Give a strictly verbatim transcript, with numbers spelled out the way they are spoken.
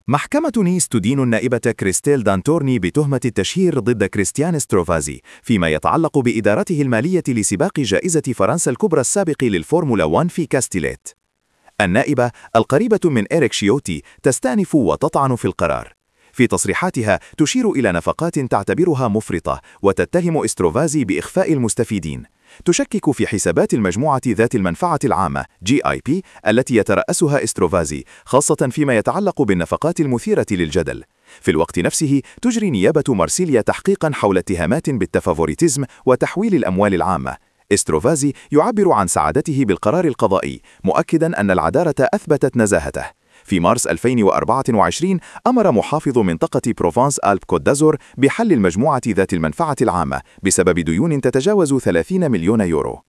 محكمة نيس تدين النائبة كريستيل دانتورني بتهمة التشهير ضد كريستيان ستروفازي فيما يتعلق بإدارته المالية لسباق جائزة فرنسا الكبرى السابق للفورمولا واحد في كاستيليت. النائبة القريبة من إريك شيوتي تستأنف وتطعن في القرار. في تصريحاتها تشير إلى نفقات تعتبرها مفرطة وتتهم ستروفازي بإخفاء المستفيدين. تشكك في حسابات المجموعة ذات المنفعة العامة جي آي بي التي يترأسها ستروفازي، خاصة فيما يتعلق بالنفقات المثيرة للجدل. في الوقت نفسه تجري نيابة مارسيليا تحقيقا حول اتهامات بالتفافوريتيزم وتحويل الأموال العامة. ستروفازي يعبر عن سعادته بالقرار القضائي، مؤكدا أن العدالة أثبتت نزاهته. في مارس ألفين وأربعة وعشرين أمر محافظ منطقة بروفانس ألب كوت دازور بحل المجموعة ذات المنفعة العامة بسبب ديون تتجاوز ثلاثين مليون يورو.